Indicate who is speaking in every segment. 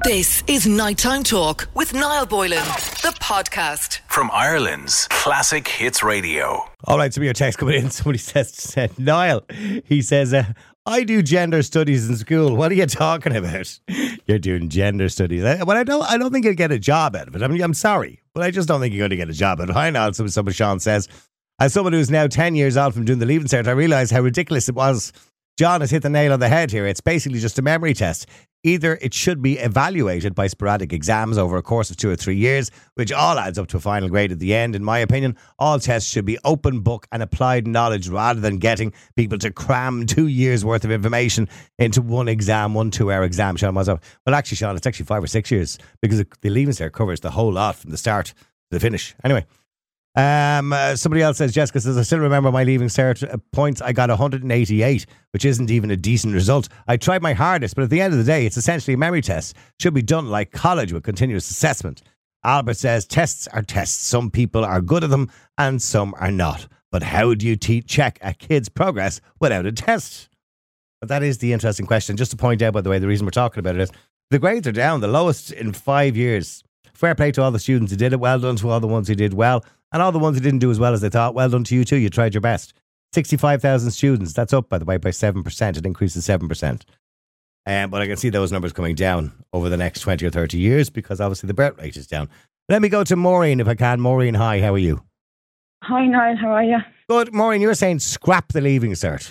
Speaker 1: This is Nighttime Talk with Niall Boylan, the podcast.
Speaker 2: From Ireland's Classic Hits Radio.
Speaker 3: All right, some of your text coming in. Somebody said, Niall, he says, I do gender studies in school. What are you talking about? You're doing gender studies. Well, I don't think you'll get a job out of it. I mean, I'm sorry, but I just don't think you're going to get a job out of it. Hi, Niall, some of Sean says, as someone who's now 10 years on from doing the Leaving Cert, I realise how ridiculous it was. John has hit the nail on the head here. It's basically just a memory test. Either it should be evaluated by sporadic exams over a course of 2 or 3 years, which all adds up to a final grade at the end. In my opinion, all tests should be open book and applied knowledge rather than getting people to cram 2 years worth of information into one exam, 1 2-hour exam. Sean was up. Well, actually, Sean, it's actually 5 or 6 years because the Leaving Cert covers the whole lot from the start to the finish. Anyway. Somebody else says, Jessica says, I still remember my Leaving Cert points. I got 188, which isn't even a decent result. I tried my hardest, but at the end of the day, it's essentially a memory test. Should be done like college with continuous assessment. Albert says, tests are tests. Some people are good at them and some are not. But how do you check a kid's progress without a test? But that is the interesting question. Just to point out, by the way, the reason we're talking about it is the grades are down, the lowest in 5 years. Fair play to all the students who did it. Well done to all the ones who did well. And all the ones who didn't do as well as they thought, well done to you too. You tried your best. 65,000 students. That's up, by the way, by 7%. It increases 7%. But I can see those numbers coming down over the next 20 or 30 years because obviously the birth rate is down. Let me go to Maureen if I can. Maureen, hi, how are you?
Speaker 4: Hi, Niall, how are you?
Speaker 3: Good. Maureen, you were saying scrap the Leaving Cert.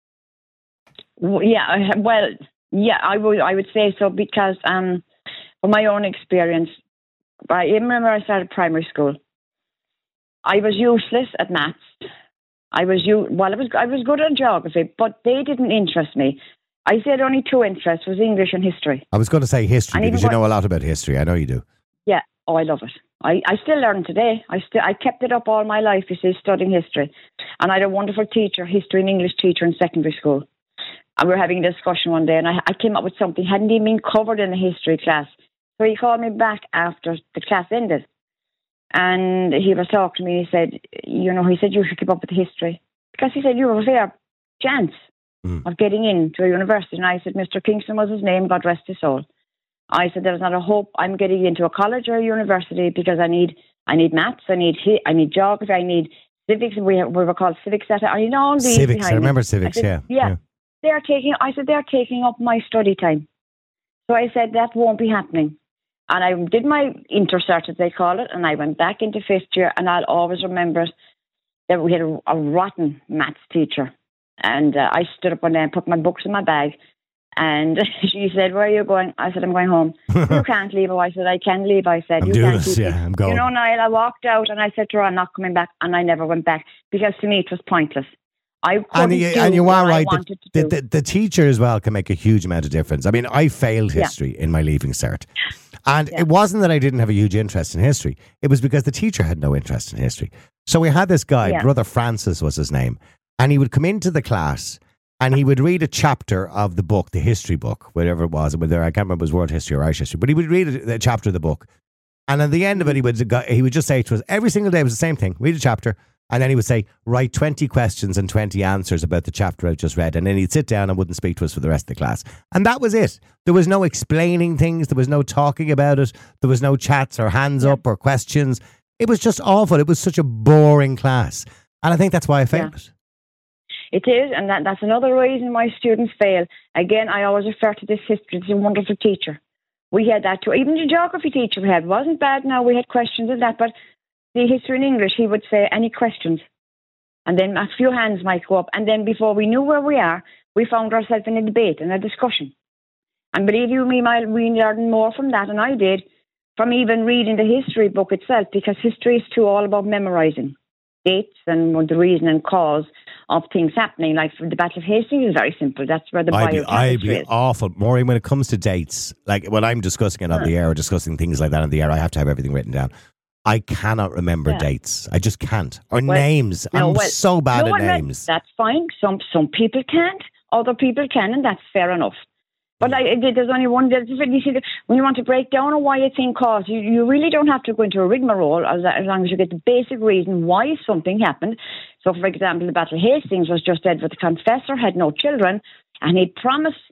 Speaker 4: I would say so because from my own experience, I remember I started primary school. I was useless at maths. I was good at geography, but they didn't interest me. I said only 2 interests was English and history.
Speaker 3: I was going to say history because you know a lot about history. I know you do.
Speaker 4: Yeah. Oh, I love it. I still learn today. I kept it up all my life, you see, studying history. And I had a wonderful teacher, history and English teacher in secondary school. And we were having a discussion one day and I came up with something hadn't even been covered in the history class. So he called me back after the class ended. And he was talking to me, he said, you should keep up with the history. Because he said, you have a fair chance of getting into a university. And I said, Mr. Kingston was his name, God rest his soul. I said, there's not a hope I'm getting into a college or a university because I need maths, I need geography, I need civics. We were called civics. I need all these.
Speaker 3: Civics, I remember civics,
Speaker 4: yeah. They're taking up my study time. So I said, that won't be happening. And I did my intercert, as they call it, and I went back into 5th year, and I'll always remember that we had a rotten maths teacher. And I stood up one day and put my books in my bag, and she said, where are you going? I said, I'm going home. You can't leave. I said, I can leave. I said,
Speaker 3: I'm
Speaker 4: you
Speaker 3: doing
Speaker 4: can't
Speaker 3: this,
Speaker 4: leave.
Speaker 3: I'm going.
Speaker 4: You know, Niall, I walked out, and I said to her, I'm not coming back, and I never went back, because to me it was pointless.
Speaker 3: And you are right. The teacher as well can make a huge amount of difference. I mean, I failed history in my Leaving Cert. And it wasn't that I didn't have a huge interest in history. It was because the teacher had no interest in history. So we had this guy, Brother Francis was his name. And he would come into the class and he would read a chapter of the book, the history book, whatever it was. Whether I can't remember if it was world history or Irish history. But he would read a chapter of the book. And at the end of it, he would just say to us, every single day was the same thing. Read a chapter. And then he would say, write 20 questions and 20 answers about the chapter I just read. And then he'd sit down and wouldn't speak to us for the rest of the class. And that was it. There was no explaining things. There was no talking about it. There was no chats or hands up or questions. It was just awful. It was such a boring class. And I think that's why I failed it.
Speaker 4: It is. And that's another reason why students fail. Again, I always refer to this history. It's a wonderful teacher. We had that too. Even the geography teacher we had wasn't bad. Now we had questions of that, but the history in English, he would say, any questions? And then a few hands might go up. And then before we knew where we are, we found ourselves in a debate and a discussion. And believe you me, we learned more from that, and I did, from even reading the history book itself, because history is too all about memorising dates and the reason and cause of things happening. Like for the Battle of Hastings is very simple. That's where the
Speaker 3: I'd be awful. Maureen, when it comes to dates, like when I'm discussing it on the air or discussing things like that on the air, I have to have everything written down. I cannot remember dates. I just can't. Or names. I'm so bad at names.
Speaker 4: That's fine. Some people can't. Other people can, and that's fair enough. But there's only one. You see, when you want to break down a why a thing caused, you really don't have to go into a rigmarole as long as you get the basic reason why something happened. So, for example, the Battle of Hastings was just Edward the Confessor had no children, and he promised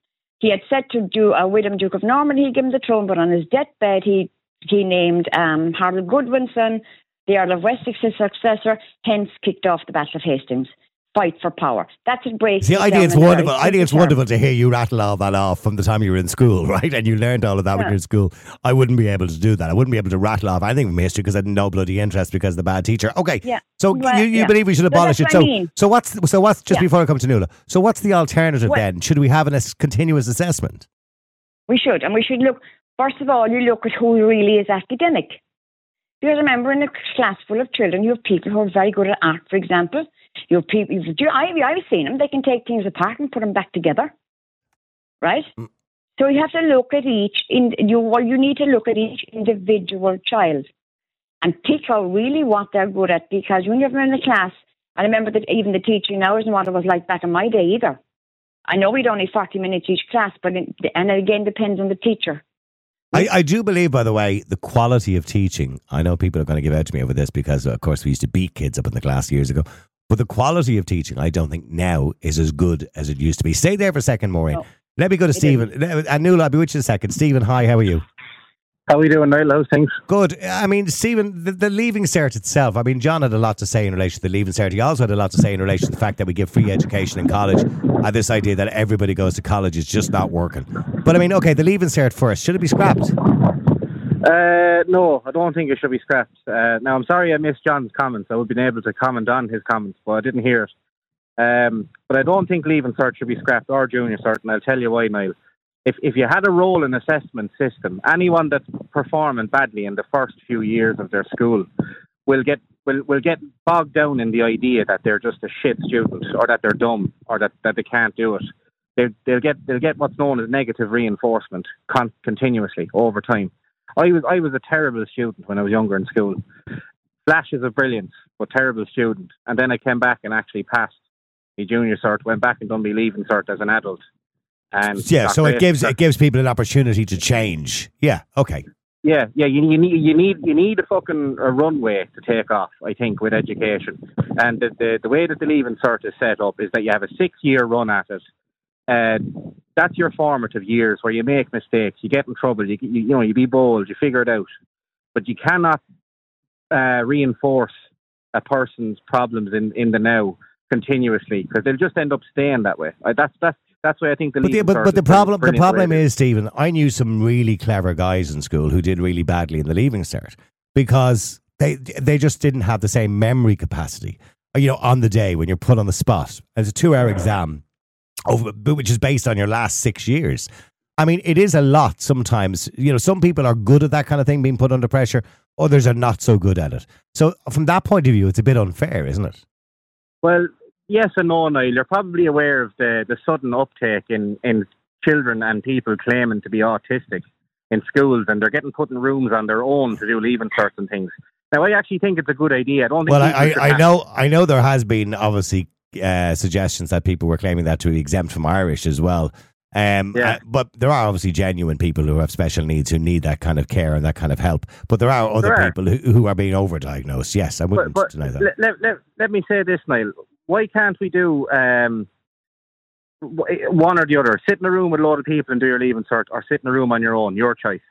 Speaker 4: He had said to William Duke of Normandy, he'd give him the throne, but on his deathbed, he named Harold Godwinson the Earl of Wessex's successor, hence kicked off the Battle of Hastings. Fight for power. That's a break.
Speaker 3: See, I think it's wonderful. I think it's wonderful to hear you rattle all that off from the time you were in school, right? And you learned all of that when you were in school. I wouldn't be able to do that. I wouldn't be able to rattle off anything from history because I had no bloody interest because of the bad teacher. Okay, so you believe we should abolish it. So what's just before I come to Nuala? So what's the alternative then? Should we have a continuous assessment?
Speaker 4: We should, and we should look. First of all, you look at who really is academic. Because remember, in a class full of children, you have people who are very good at art, for example. You have people. I've seen them. They can take things apart and put them back together, right? So you have to look at each. You need to look at each individual child and pick out really what they're good at. Because when you're in a class, I remember that even the teaching now isn't what it was like back in my day either. I know we'd only 40 minutes each class, and again depends on the teacher.
Speaker 3: I do believe, by the way, the quality of teaching. I know people are going to give out to me over this because, of course, we used to beat kids up in the class years ago. But the quality of teaching, I don't think now is as good as it used to be. Stay there for a second, Maureen. No, let me go to Stephen. And Nuala, I'll be with you in a second. Stephen, hi, how are you?
Speaker 5: How are we doing now, Lowe? Thanks.
Speaker 3: Good. I mean, Stephen, the Leaving Cert itself, I mean, John had a lot to say in relation to the Leaving Cert. He also had a lot to say in relation to the fact that we give free education in college. And this idea that everybody goes to college is just not working. But I mean, okay, the Leaving Cert first. Should it be scrapped?
Speaker 5: No, I don't think it should be scrapped. Now, I'm sorry I missed John's comments. I would have been able to comment on his comments, but I didn't hear it. But I don't think Leaving Cert should be scrapped or Junior Cert, and I'll tell you why, Niall. If you had a role in assessment system, anyone that's performing badly in the first few years of their school will get bogged down in the idea that they're just a shit student or that they're dumb or that they can't do it. They'll get what's known as negative reinforcement continuously over time. I was a terrible student when I was younger in school. Flashes of brilliance, but terrible student. And then I came back and actually passed my Junior Cert, went back and done my Leaving Cert as an adult. And
Speaker 3: so it gives people an opportunity to change. Yeah, okay.
Speaker 5: Yeah. You need a fucking runway to take off, I think, with education. And the way that the Leaving Cert is set up is that you have a 6-year run at it. That's your formative years where you make mistakes, you get in trouble, you be bold, you figure it out. But you cannot reinforce a person's problems in the now continuously because they'll just end up staying that way. That's why I think
Speaker 3: the problem is, Stephen, I knew some really clever guys in school who did really badly in the Leaving Cert because they just didn't have the same memory capacity. On the day when you're put on the spot, it's a 2-hour exam, which is based on your last 6 years. I mean, it is a lot sometimes. Some people are good at that kind of thing, being put under pressure. Others are not so good at it. So from that point of view, it's a bit unfair, isn't it?
Speaker 5: Well, yes and no, Niall. You're probably aware of the sudden uptake in children and people claiming to be autistic in schools, and they're getting put in rooms on their own to do Leaving Certs and things. Now, I actually think it's a good idea. I don't think.
Speaker 3: Well, I know there has been obviously suggestions that people were claiming that to be exempt from Irish as well. But there are obviously genuine people who have special needs who need that kind of care and that kind of help. But there are other people who are being overdiagnosed. Yes, I wouldn't deny that.
Speaker 5: Let me say this, Niall. Why can't we do one or the other? Sit in a room with a load of people and do your Leaving Cert, or sit in a room on your own, your choice.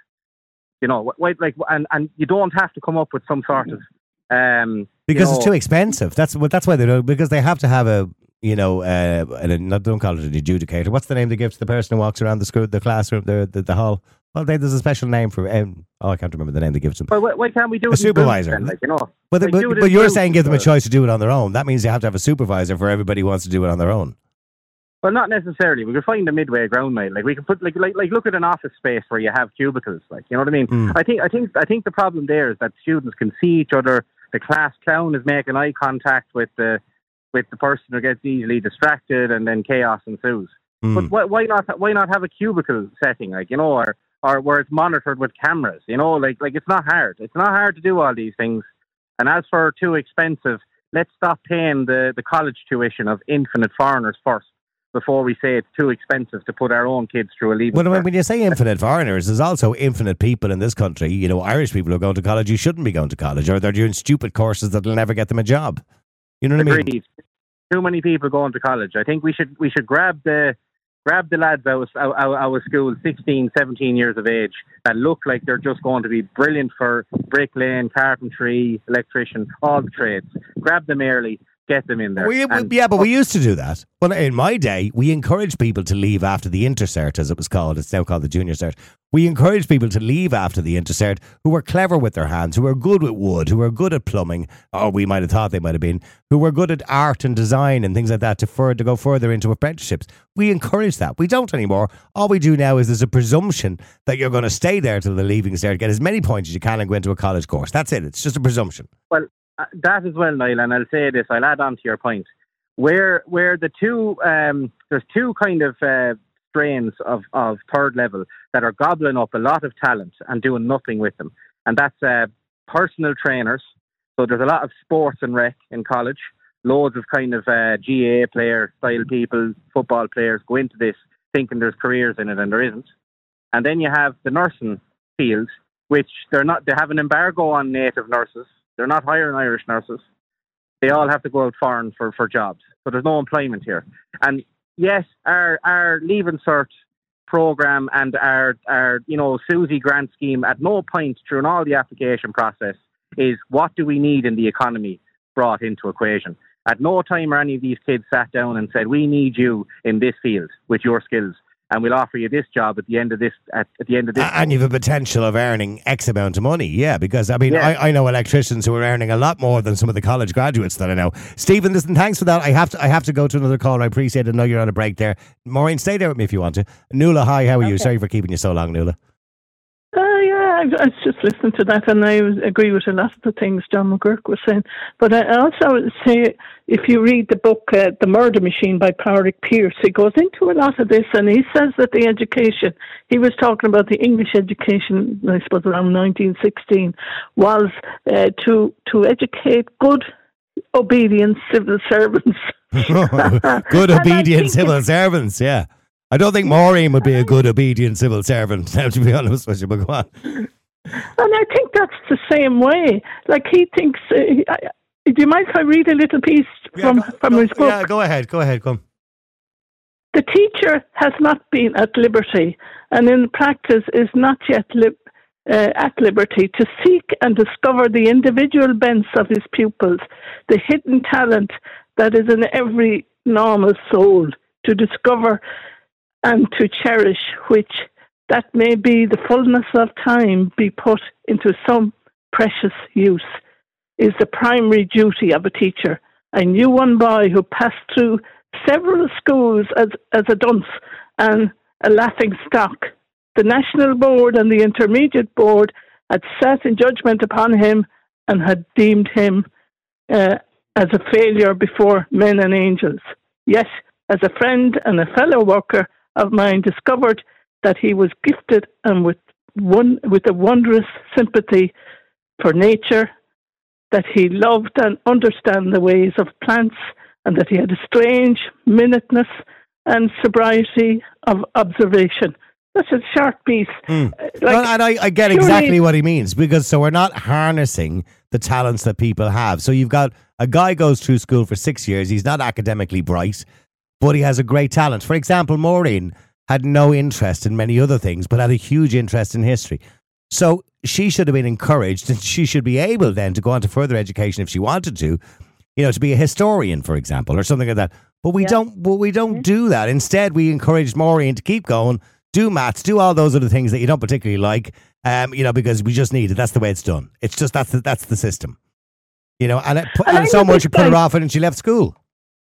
Speaker 5: And you don't have to come up with some sort of
Speaker 3: because it's too expensive. That's why they do. Because they have to have don't call it an adjudicator. What's the name they give to the person who walks around the school, the classroom, the hall? Well, there's a special name for. I can't remember the name they give to them.
Speaker 5: Well, why can't we do
Speaker 3: a supervisor? But you're saying give them a choice to do it on their own. That means you have to have a supervisor for everybody who wants to do it on their own.
Speaker 5: Well, not necessarily. We could find a midway ground, mate. Like we can put like look at an office space where you have cubicles. Like, you know what I mean? I think the problem there is that students can see each other. The class clown is making eye contact with the person who gets easily distracted, and then chaos ensues. But why not have a cubicle setting, or where it's monitored with cameras? Like it's not hard. It's not hard to do all these things. And as for too expensive, let's stop paying the college tuition of infinite foreigners first before we say it's too expensive to put our own kids through a Leaving Cert.
Speaker 3: Well, when you say infinite foreigners, there's also infinite people in this country. Irish people who are going to college who shouldn't be going to college, or they're doing stupid courses that will never get them a job. You know what I mean?
Speaker 5: Too many people going to college. I think we should grab the grab the lads out of school, 16, 17 years of age, that look like they're just going to be brilliant for bricklaying, carpentry, electrician, all the trades. Grab them early, get them in there.
Speaker 3: But we used to do that. Well, in my day, we encouraged people to leave after the intercert, as it was called. It's now called the junior cert. We encouraged people to leave after the intercert who were clever with their hands, who were good with wood, who were good at plumbing, or we might have thought they might have been, who were good at art and design and things like that to go further into apprenticeships. We encourage that. We don't anymore. All we do now is there's a presumption that you're going to stay there till the leaving cert, get as many points as you can and go into a college course. That's it. It's just a presumption.
Speaker 5: Well, that as well, Niall, and I'll say this, I'll add on to your point. Where the two, there's two kind of strains of third level that are gobbling up a lot of talent and doing nothing with them. And that's personal trainers. So there's a lot of sports and rec in college. Loads of kind of GA player style people, football players go into this thinking there's careers in it, and there isn't. And then you have the nursing field, which they have an embargo on native nurses. They're not hiring Irish nurses. They all have to go out foreign for jobs. So there's no employment here. And yes, our Leaving Cert programme and our Susie grant scheme at no point during all the application process is what do we need in the economy brought into equation. At no time are any of these kids sat down and said, we need you in this field with your skills, and we'll offer you this job at the end of this. And
Speaker 3: you've a potential of earning X amount of money, yeah, because I know electricians who are earning a lot more than some of the college graduates that I know. Stephen, listen, thanks for that. I have to go to another call. I appreciate it. I know you're on a break there. Maureen, stay there with me if you want to. Nuala, hi, how are you? Sorry for keeping you so long, Nuala.
Speaker 6: I was just listening to that, and I agree with a lot of the things John McGurk was saying. But I also would say, if you read the book The Murder Machine by Pádraig Pearse, he goes into a lot of this, and he says that the education, he was talking about the English education, I suppose around 1916, was to educate good, obedient civil servants.
Speaker 3: Good, obedient civil servants, yeah. I don't think Maureen would be a good, obedient civil servant, now, to be honest with you, but go on.
Speaker 6: And I think that's the same way. Like, he thinks... do you mind if I read a little piece from his book?
Speaker 3: Yeah, go ahead, come.
Speaker 6: The teacher has not been at liberty, and in practice is not yet at liberty to seek and discover the individual bents of his pupils, the hidden talent that is in every normal soul, to discover and to cherish, which that may be the fullness of time be put into some precious use, is the primary duty of a teacher. I knew one boy who passed through several schools as a dunce and a laughing stock. The National Board and the Intermediate Board had sat in judgment upon him and had deemed him as a failure before men and angels. Yet, as a friend and a fellow worker of mine discovered that he was gifted and with a wondrous sympathy for nature, that he loved and understood the ways of plants, and that he had a strange minuteness and sobriety of observation. That's a short piece.
Speaker 3: And I get exactly what he means, because so we're not harnessing the talents that people have. So you've got a guy goes through school for 6 years, he's not academically bright, but he has a great talent. For example, Maureen had no interest in many other things, but had a huge interest in history. So she should have been encouraged, and she should be able then to go on to further education if she wanted to, to be a historian, for example, or something like that. But we don't do that. Instead, we encouraged Maureen to keep going, do maths, do all those other things that you don't particularly like, because we just need it. That's the way it's done. It's just that's the system, and so much you put her off it, and she left school.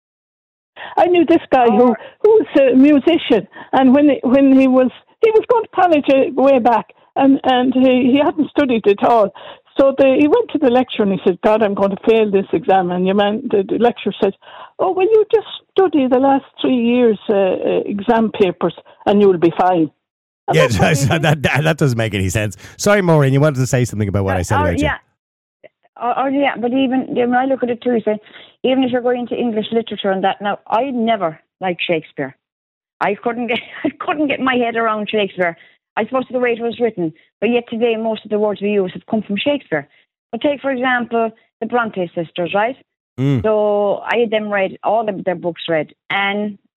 Speaker 6: I knew this guy who was a musician, and when he was going to college way back, and he hadn't studied at all. So he went to the lecturer and he said, "God, I'm going to fail this exam." And the lecturer said, "Oh, well, you just study the last 3 years exam papers, and you'll be fine." And
Speaker 3: yeah, that doesn't make any sense. Sorry, Maureen, you wanted to say something about what I said about you.
Speaker 4: Yeah, but even when I look at it too, you say, even if you're going into English literature and that, now I never liked Shakespeare. I couldn't get my head around Shakespeare. I suppose the way it was written, but yet today most of the words we use have come from Shakespeare. But take for example the Bronte sisters, right? So I had them read all of their books read, Anne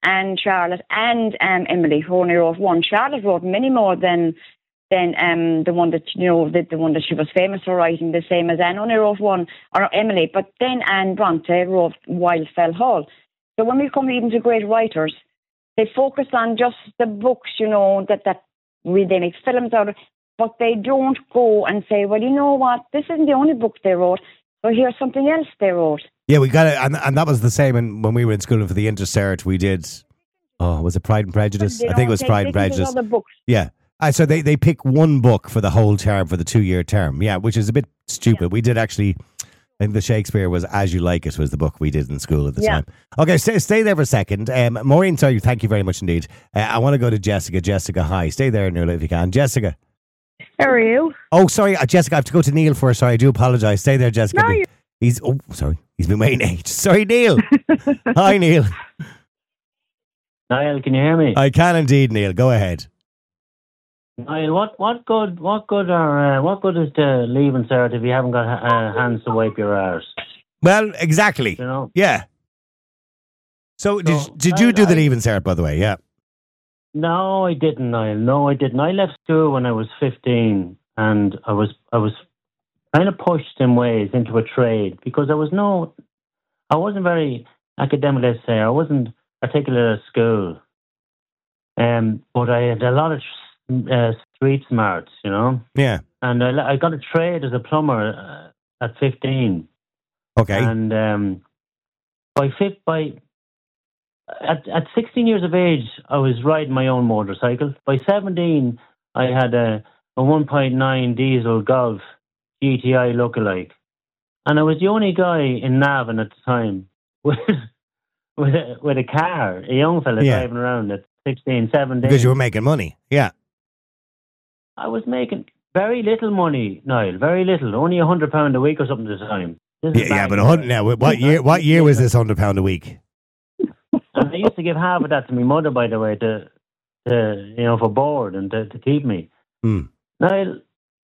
Speaker 4: and Charlotte and Emily who only wrote one. Charlotte wrote many more than the one that the one that she was famous for writing, the same as Anne only wrote one, or Emily. But then Anne Bronte wrote Wildfell Hall. So when we come even to great writers, they focus on just the books, that they make films out of, but they don't go and say, well, you know what, this isn't the only book they wrote, so here's something else they wrote.
Speaker 3: Yeah, we got it, and that was the same when we were in school for the Intercert. We did, was it Pride and Prejudice? I think it was Pride and Prejudice.
Speaker 4: Other books.
Speaker 3: Yeah. So they pick one book for the whole term, for the 2-year term. Yeah, which is a bit stupid. Yeah. We did actually, I think the Shakespeare was As You Like It was the book we did in school at the time. Okay, stay there for a second. Maureen, sorry, thank you very much indeed. I want to go to Jessica. Jessica, hi. Stay there, Nuala, if you can. Jessica.
Speaker 7: How are you?
Speaker 3: Oh, sorry, Jessica, I have to go to Neil first. Sorry, I do apologise. Stay there, Jessica.
Speaker 7: No,
Speaker 3: He's been waiting ages. Sorry, Neil. Hi, Neil.
Speaker 8: Niall, can you hear me?
Speaker 3: I can indeed, Neil. Go ahead.
Speaker 8: Niall, what good is the Leaving Cert if you haven't got hands to wipe your arse?
Speaker 3: Well, exactly. Yeah. So did you do the Leaving Cert, by the way? Yeah.
Speaker 8: No, I didn't, Niall. No, I didn't. I left school when I was 15, and I was kind of pushed in ways into a trade because I wasn't very academic, let's say. I wasn't articulate at school, but I had a lot of street smarts,
Speaker 3: Yeah.
Speaker 8: And I got a trade as a plumber at 15.
Speaker 3: Okay.
Speaker 8: And at 16 years of age, I was riding my own motorcycle. By 17, I had a 1.9 diesel Golf GTI lookalike, and I was the only guy in Navan at the time with a car, a young fella driving around at 16, 17.
Speaker 3: Because you were making money, yeah.
Speaker 8: I was making very little money, Niall, very little, only £100 a week or something at the time.
Speaker 3: Yeah, but what year was this £100 a week?
Speaker 8: And I used to give half of that to my mother, by the way, to for board and to keep me.
Speaker 3: Mm.
Speaker 8: Now,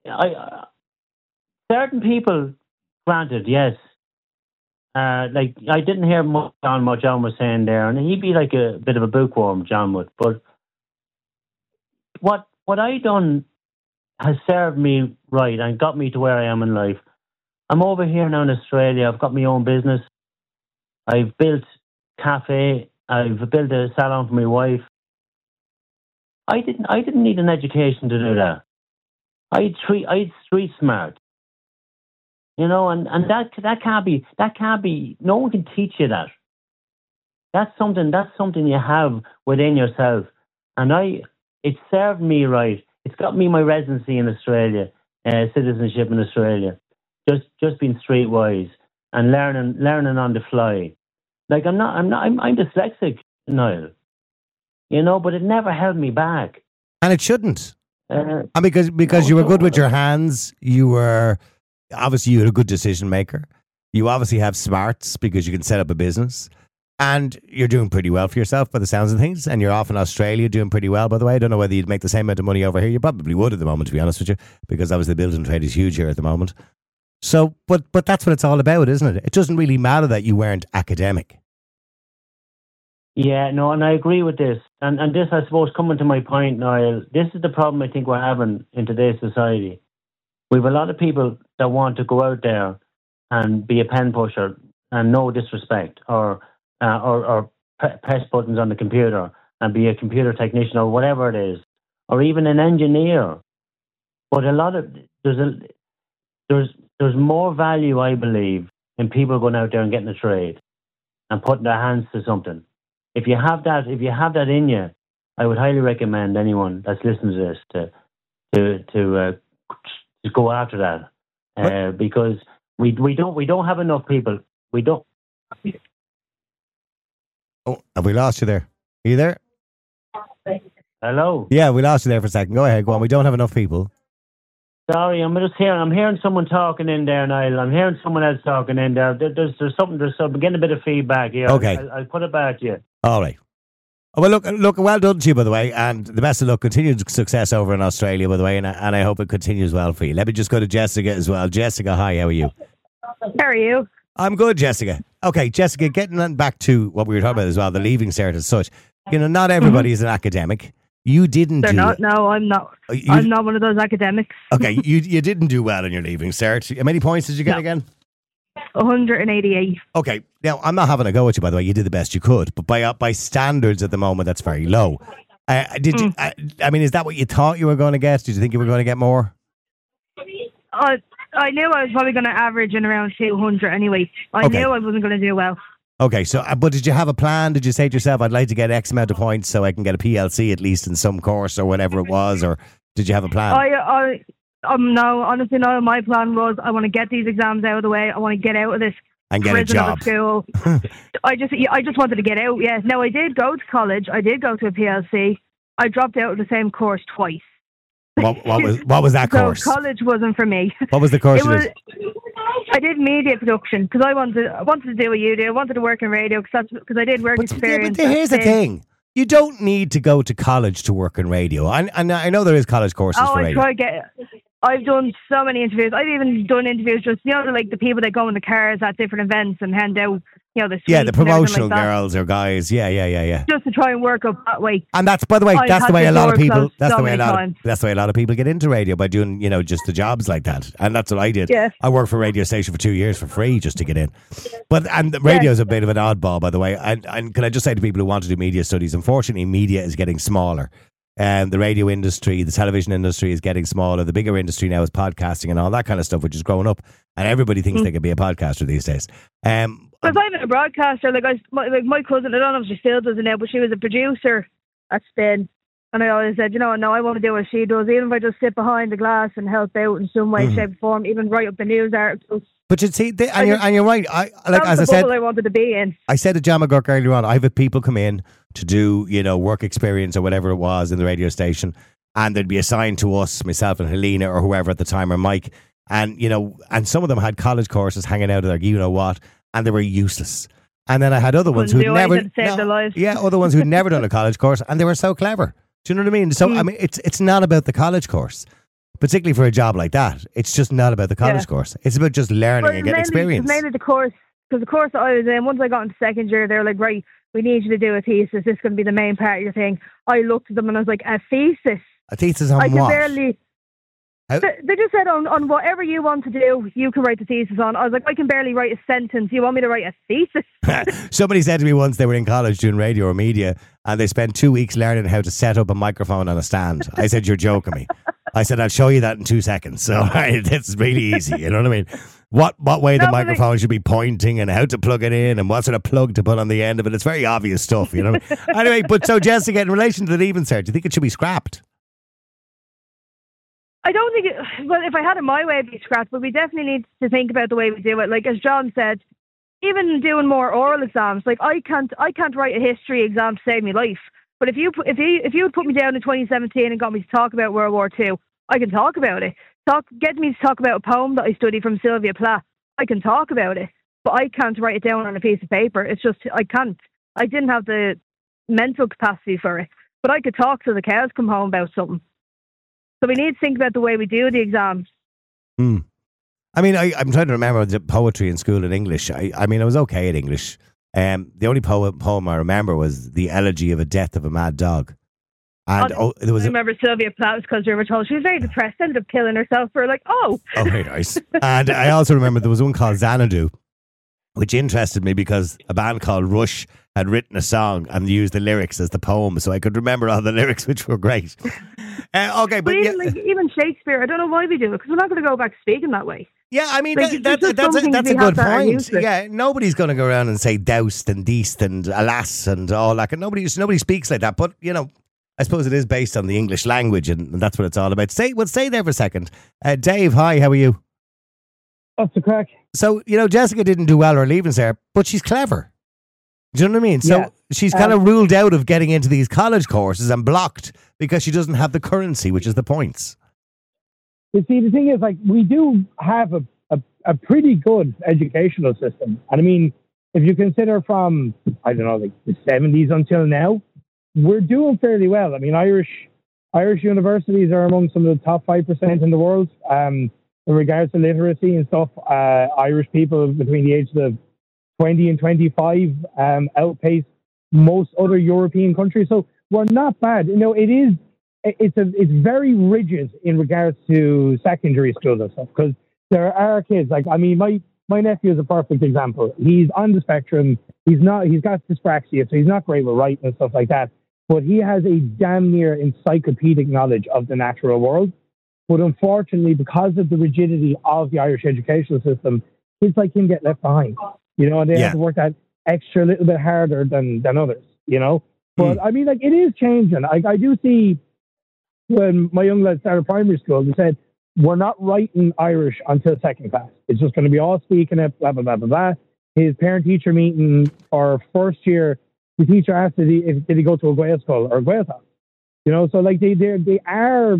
Speaker 8: certain people, granted, yes. Like I didn't hear much on what John was saying there, and he'd be like a bit of a bookworm, John would. But what I done has served me right and got me to where I am in life. I'm over here now in Australia. I've got my own business. I've built a cafe. I've built a salon for my wife. I didn't need an education to do that. I'd street smart. And that can't be. No one can teach you that. That's something you have within yourself. And it served me right. It's got me my residency in Australia, citizenship in Australia. Just being streetwise and learning on the fly. Like I'm dyslexic, Niall. But it never held me back.
Speaker 3: And it shouldn't. And because you were good with your hands, you were obviously you had a good decision maker. You obviously have smarts because you can set up a business. And you're doing pretty well for yourself by the sounds of things. And you're off in Australia doing pretty well, by the way. I don't know whether you'd make the same amount of money over here. You probably would at the moment, to be honest with you, because obviously the building trade is huge here at the moment. So, but that's what it's all about, isn't it? It doesn't really matter that you weren't academic.
Speaker 8: Yeah, no, and I agree with this. And this, I suppose, coming to my point, Niall, this is the problem I think we're having in today's society. We have a lot of people that want to go out there and be a pen pusher, and no disrespect, or press buttons on the computer and be a computer technician or whatever it is, or even an engineer. But there's more value, I believe, in people going out there and getting a trade and putting their hands to something. If you have that in you, I would highly recommend anyone that's listening to this to go after that, because we don't have enough people. We don't.
Speaker 3: Oh, have we lost you there? Are you there?
Speaker 8: Hello?
Speaker 3: Yeah, we lost you there for a second. Go ahead, go on. We don't have enough people.
Speaker 8: Sorry, I'm hearing someone talking in there, Niall. I'm hearing someone else talking in there. There's something. I'm getting a bit of feedback here.
Speaker 3: Okay.
Speaker 8: I'll put it back to you.
Speaker 3: All right. Oh, well, look, well done to you, by the way, and the best of luck. Continued success over in Australia, by the way, and I hope it continues well for you. Let me just go to Jessica as well. Jessica, hi, how are you?
Speaker 7: How are you?
Speaker 3: I'm good, Jessica. Okay, Jessica, getting back to what we were talking about as well, the Leaving Cert as such. not everybody is an academic. You didn't
Speaker 7: They're
Speaker 3: do
Speaker 7: not. No, I'm not. I'm not one of those academics.
Speaker 3: Okay, you didn't do well in your leaving cert. How many points did you get again?
Speaker 7: 188.
Speaker 3: Okay, now I'm not having a go at you, by the way. You did the best you could, but by standards at the moment, that's very low. Did you? I mean, is that what you thought you were going to get? Did you think you were going to get more?
Speaker 7: I knew I was probably going to average in around 200 anyway. I knew I wasn't going to do well.
Speaker 3: Okay, so but did you have a plan? Did you say to yourself, "I'd like to get X amount of points so I can get a PLC at least in some course or whatever it was," or did you have a plan?
Speaker 7: No, honestly, no. My plan was I want to get these exams out of the way. I want to get out of this
Speaker 3: and get a job.
Speaker 7: School. I just wanted to get out. Yeah. Now I did go to college. I did go to a PLC. I dropped out of the same course twice.
Speaker 3: What was that course?
Speaker 7: So college wasn't for me.
Speaker 3: What was the course you did?
Speaker 7: I did media production because I wanted to do what you do. I wanted to work in radio because I did work experience.
Speaker 3: But here's the thing. You don't need to go to college to work in radio. I know there is college courses for radio.
Speaker 7: I've done so many interviews. I've even done interviews just, like the people that go in the cars at different events and hand out, the
Speaker 3: promotional girls or guys. Yeah.
Speaker 7: Just to try and work up that way.
Speaker 3: And that's, by the way, that's the way a lot of people, that's the way a lot of people get into radio, by doing, just the jobs like that. And that's what I did.
Speaker 7: Yeah.
Speaker 3: I worked for a radio station for 2 years for free just to get in. And the radio is a bit of an oddball, by the way. And can I just say to people who want to do media studies, unfortunately, media is getting smaller. The radio industry, the television industry is getting smaller. The bigger industry now is podcasting and all that kind of stuff, which is growing up. And everybody thinks they can be a podcaster these days.
Speaker 7: Because I'm a broadcaster. My cousin, I don't know if she still does it now, but she was a producer at Spin. And I always said, no, I want to do what she does. Even if I just sit behind the glass and help out in some way, shape, or form, even write up the news articles.
Speaker 3: But you see, you're right. As I said,
Speaker 7: I wanted to be in.
Speaker 3: I said to Jam McGurk earlier on, I've had people come in to do, work experience or whatever it was in the radio station, and they'd be assigned to us, myself and Helena or whoever at the time, or Mike, and and some of them had college courses hanging out of their what, and they were useless. And then I had other ones who'd never
Speaker 7: their lives.
Speaker 3: other ones who'd never done a college course, and they were so clever. Do you know what I mean? So I mean, it's not about the college course. Particularly for a job like that, it's just not about the college course. It's about just learning and getting experience.
Speaker 7: It's mainly the course, because the course that I was in, once I got into second year, they were like, right, we need you to do a thesis. This is going to be the main part of your thing. I looked at them and I was like, a thesis?
Speaker 3: A thesis on what?
Speaker 7: They just said on whatever you want to do, you can write the thesis on. I was like, I can barely write a sentence. You want me to write a thesis?
Speaker 3: Somebody said to me once they were in college doing radio or media and they spent 2 weeks learning how to set up a microphone on a stand. I said, you're joking me. I said, I'll show you that in 2 seconds. So it's really easy. You know what I mean? What way the microphone should be pointing and how to plug it in and what sort of plug to put on the end of it. It's very obvious stuff, you know what I mean? Anyway, but so Jessica, in relation to the leaving cert, do you think it should be scrapped?
Speaker 7: I don't think well, if I had it my way, it'd be scrapped, but we definitely need to think about the way we do it. Like, as John said, even doing more oral exams, like I can't write a history exam to save my life. But if you had put me down in 2017 and got me to talk about World War II, I can talk about it. Get me to talk about a poem that I studied from Sylvia Plath, I can talk about it. But I can't write it down on a piece of paper. It's just, I can't. I didn't have the mental capacity for it. But I could talk till the cows come home about something. So we need to think about the way we do the exams.
Speaker 3: I mean, I'm trying to remember the poetry in school in English. I mean, I was okay at English. The only poem I remember was the elegy of a death of a mad dog. And there was.
Speaker 7: I remember Sylvia Plath because we were told she was very depressed, ended up killing herself. We're like, oh,
Speaker 3: very nice. And I also remember there was one called Xanadu, which interested me because a band called Rush had written a song and used the lyrics as the poem, so I could remember all the lyrics, which were great. Okay, but
Speaker 7: even Shakespeare, I don't know why we do it, because we're not going to go back speaking that way.
Speaker 3: Yeah, I mean, that's a good point. Yeah, nobody's going to go around and say doused and deast and alas and all that. And nobody speaks like that. But, I suppose it is based on the English language, and that's what it's all about. Stay there for a second. Dave, hi, how are you?
Speaker 9: What's the crack?
Speaker 3: So, Jessica didn't do well or leaving there, but she's clever. Do you know what I mean? So she's kind of ruled out of getting into these college courses and blocked because she doesn't have the currency, which is the points.
Speaker 9: You see, the thing is, we do have a pretty good educational system. And I mean, if you consider from, I don't know, the 70s until now, we're doing fairly well. I mean, Irish universities are among some of the top 5% in the world in regards to literacy and stuff. Irish people between the ages of 20 and 25 outpace most other European countries. So we're not bad. You know, it's very rigid in regards to secondary schools and stuff, because there are kids, like, I mean, my nephew is a perfect example. He's on the spectrum. He's got dyspraxia, so he's not great with writing and stuff like that. But he has a damn near encyclopedic knowledge of the natural world. But unfortunately, because of the rigidity of the Irish educational system, kids like him get left behind. You know, and they have to work that extra little bit harder than others, you know. But I mean, like, it is changing. I do see when my young lad started primary school, they said, we're not writing Irish until second class. It's just going to be all speaking it, blah, blah, blah, blah, blah. His parent-teacher meeting for first year, the teacher asked, did he go to a Gael school or a Gael house? You know, so like they are,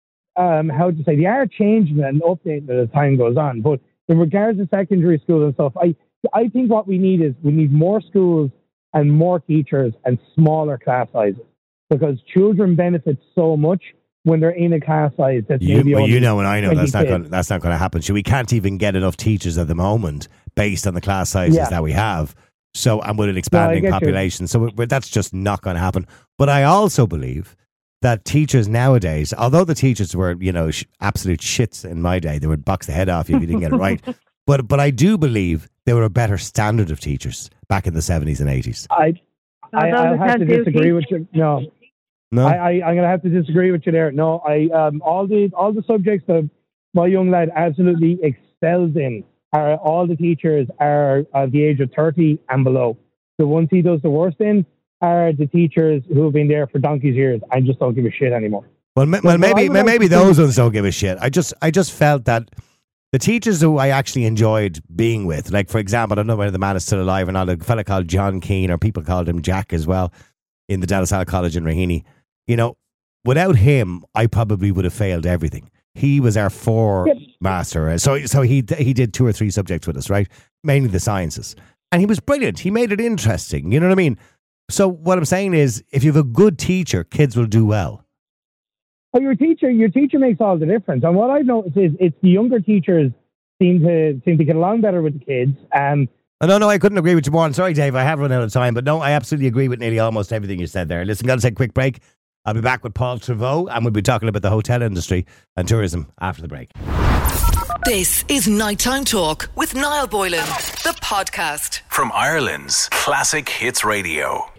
Speaker 9: they are changing and updating as time goes on. But in regards to secondary school and stuff, I think what we need more schools and more teachers and smaller class sizes, because children benefit so much when they're in a class size that's maybe only
Speaker 3: you know and I know that's not
Speaker 9: kids.
Speaker 3: going to happen. So we can't even get enough teachers at the moment based on the class sizes that we have. So, and with an expanding population. So that's just not going to happen. But I also believe that teachers nowadays, although the teachers were, you know, absolute shits in my day, they would box the head off you if you didn't get it right. But I do believe they were a better standard of teachers back in the 70s and 80s.
Speaker 9: I'll have to disagree with you. No. I'm going to have to disagree with you there. No, all the subjects that my young lad absolutely excels in, all the teachers are of the age of 30 and below. The ones he does the worst in are the teachers who have been there for donkey's years and just don't give a shit anymore.
Speaker 3: Well, maybe those ones don't give a shit. I just felt that the teachers who I actually enjoyed being with, like, for example, I don't know whether the man is still alive or not, a fella called John Keane, or people called him Jack as well, in the De La Salle College in Raheny. You know, without him, I probably would have failed everything. He was our master. So he did 2 or 3 subjects with us, right? Mainly the sciences. And he was brilliant. He made it interesting. You know what I mean? So what I'm saying is, if you have a good teacher, kids will do well.
Speaker 9: Well, your teacher makes all the difference. And what I've noticed is it's the younger teachers seem to get along better with the kids.
Speaker 3: No, I couldn't agree with you more. I'm sorry, Dave, I have run out of time. But no, I absolutely agree with nearly almost everything you said there. Listen, got to take a quick break. I'll be back with Paul Trevaux, and we'll be talking about the hotel industry and tourism after the break.
Speaker 1: This is Nighttime Talk with Niall Boylan, the podcast.
Speaker 2: From Ireland's Classic Hits Radio.